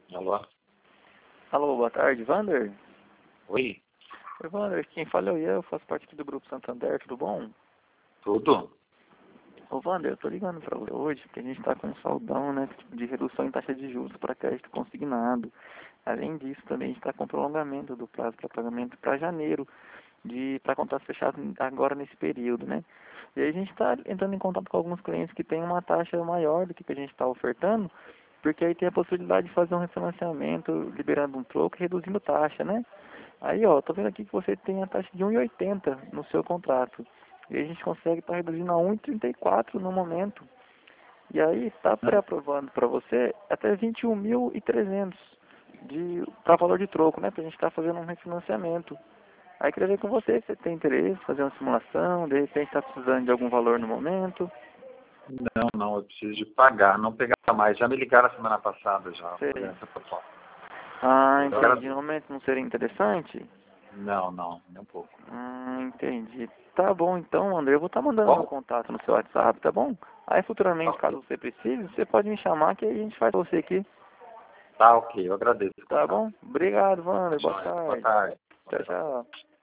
Alô? Alô, boa tarde, Vander? Oi? Oi, Vander, quem fala é o Ian, eu faço parte aqui do Grupo Santander, tudo bom? Tudo? Ô, Vander, eu tô ligando pra você hoje porque a gente tá com um saldão, né, de redução em taxa de juros para crédito consignado. Além disso, também a gente tá com prolongamento do prazo para pagamento para janeiro, para contratos fechados agora nesse período, né? E aí a gente está entrando em contato com alguns clientes que têm uma taxa maior do que a gente está ofertando, porque aí tem a possibilidade de fazer um refinanciamento, liberando um troco e reduzindo taxa, né? Aí, ó, tô vendo aqui que você tem a taxa de 1,80 no seu contrato. E a gente consegue estar reduzindo a 1,34 no momento. E aí tá pré-aprovando para você até 21.300 para valor de troco, né? Pra gente estar fazendo um refinanciamento. Aí queria ver com você se você tem interesse, fazer uma simulação, de repente está precisando de algum valor no momento. Não, eu preciso de pagar, não pegar mais. Já me ligaram a semana passada já, Sei. por essa proposta. Entendi. No momento não seria interessante? Não, nem um pouco. Entendi. Tá bom então, André. Eu vou estar mandando meu Bom? contato no seu WhatsApp, tá bom? Aí futuramente, Ok. caso você precise, você pode me chamar que aí a gente faz pra você aqui. Tá ok, eu agradeço o Tá contato. bom? Obrigado, Wander. Boa Boa tarde. tarde. Tchau, tchau.